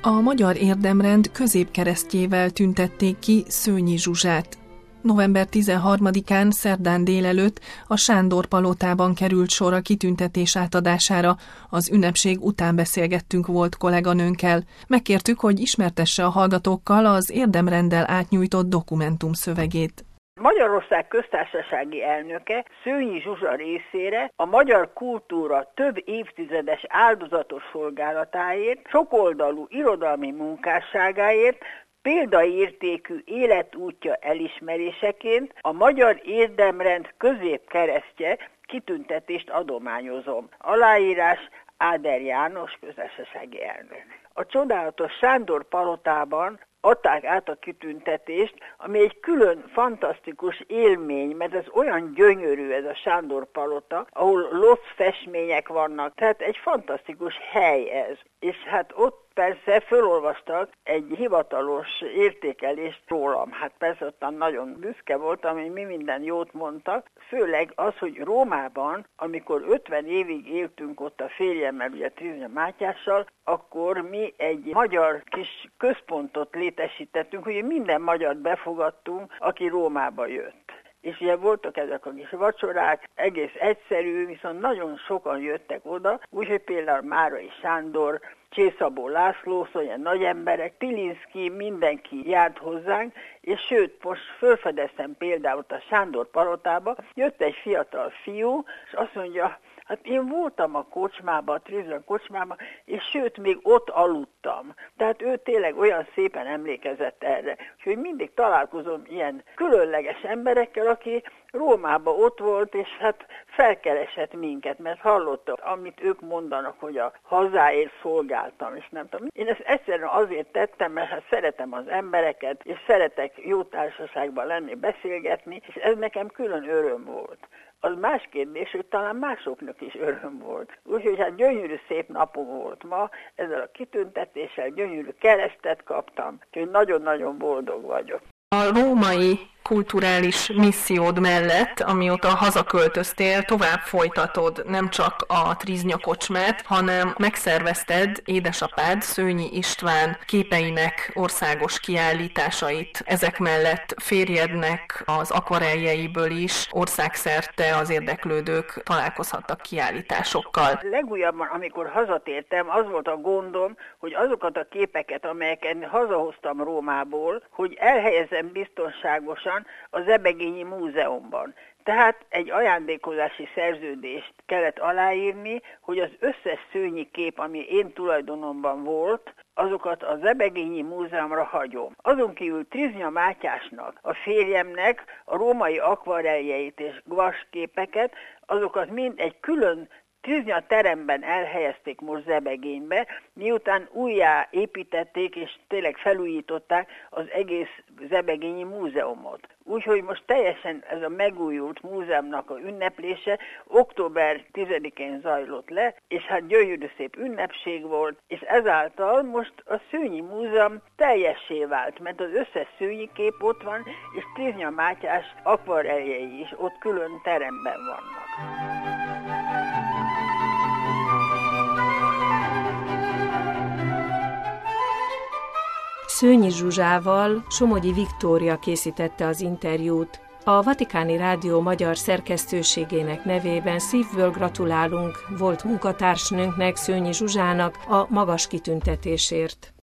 A Magyar Érdemrend középkeresztjével tüntették ki Szőnyi Zsuzsát. November 13-án szerdán délelőtt a Sándor-palotában került sor a kitüntetés átadására. Az ünnepség után beszélgettünk volt kolléganőnkkel. Megkértük, hogy ismertesse a hallgatókkal az érdemrenddel átnyújtott dokumentum szövegét. Magyarország köztársasági elnöke Szőnyi Zsuzsa részére a magyar kultúra több évtizedes áldozatos szolgálatáért, sokoldalú irodalmi munkásságáért, példaértékű életútja elismeréseként a Magyar Érdemrend középkeresztje kitüntetést adományozom. Aláírás Áder János köztársasági elnök. A csodálatos Sándor-palotában adták át a kitüntetést, ami egy külön fantasztikus élmény, mert ez olyan gyönyörű ez a Sándor-palota, ahol Lotz festmények vannak, tehát egy fantasztikus hely ez. És hát ott persze felolvastak egy hivatalos értékelést rólam. Hát persze ottan nagyon büszke voltam, hogy mi minden jót mondtak. Főleg az, hogy Rómában, amikor 50 évig éltünk ott a férjemmel, ugye Triznya Mátyással, akkor mi egy magyar kis központot létesítettünk, hogy minden magyart befogadtunk, aki Rómába jött. És ugye voltak ezek a kis vacsorák, egész egyszerű, viszont nagyon sokan jöttek oda, úgyhogy például Márai Sándor, Csészabó László, szóval ilyen nagy emberek, Pilinszky, mindenki járt hozzánk, és sőt, most felfedeztem például a Sándor-palotába, jött egy fiatal fiú, és azt mondja, hát én voltam a kocsmában, a Triznya kocsmában, és sőt, még ott aludtam. Tehát ő tényleg olyan szépen emlékezett erre. Úgyhogy mindig találkozom ilyen különleges emberekkel, aki Rómában ott volt, és hát felkeresett minket, mert hallotta, amit ők mondanak, hogy a hazáért szolgáltam, és nem tudom. Én ezt egyszerűen azért tettem, mert hát szeretem az embereket, és szeretek jó társaságban lenni, beszélgetni, és ez nekem külön öröm volt. Az más kérdés, hogy talán másoknak is öröm volt. Úgyhogy hát gyönyörű szép napom volt ma, ezzel a kitüntetéssel gyönyörű keresztet kaptam, úgyhogy nagyon-nagyon boldog vagyok. A római kulturális missziód mellett, amióta hazaköltöztél, tovább folytatod nem csak a Triznya kocsmát, hanem megszervezted édesapád Szőnyi István képeinek országos kiállításait. Ezek mellett férjednek az akvareljeiből is országszerte az érdeklődők találkozhattak kiállításokkal. Legújabban, amikor hazatértem, az volt a gondom, hogy azokat a képeket, amelyeket hazahoztam Rómából, hogy elhelyezem biztonságosan az Ebegényi Múzeumban. Tehát egy ajándékozási szerződést kellett aláírni, hogy az összes Szőnyi kép, ami én tulajdonomban volt, azokat az Ebegényi Múzeumra hagyom. Azon kívül Triznya Mátyásnak, a férjemnek a római akvareljeit és gvasképeket, azokat mind egy külön Triznya teremben elhelyezték most Zebegénybe, miután újjá építették és tényleg felújították az egész Zebegényi Múzeumot. Úgyhogy most teljesen ez a megújult múzeumnak a ünneplése október 10-én zajlott le, és hát gyönyörű szép ünnepség volt, és ezáltal most a Szőnyi Múzeum teljessé vált, mert az összes Szőnyi kép ott van, és Triznya Mátyás akvareljei is ott külön teremben vannak. Szőnyi Zsuzsával Somogyi Viktória készítette az interjút. A Vatikáni Rádió magyar szerkesztőségének nevében szívből gratulálunk volt munkatársnőnknek, Szőnyi Zsuzsának a magas kitüntetésért.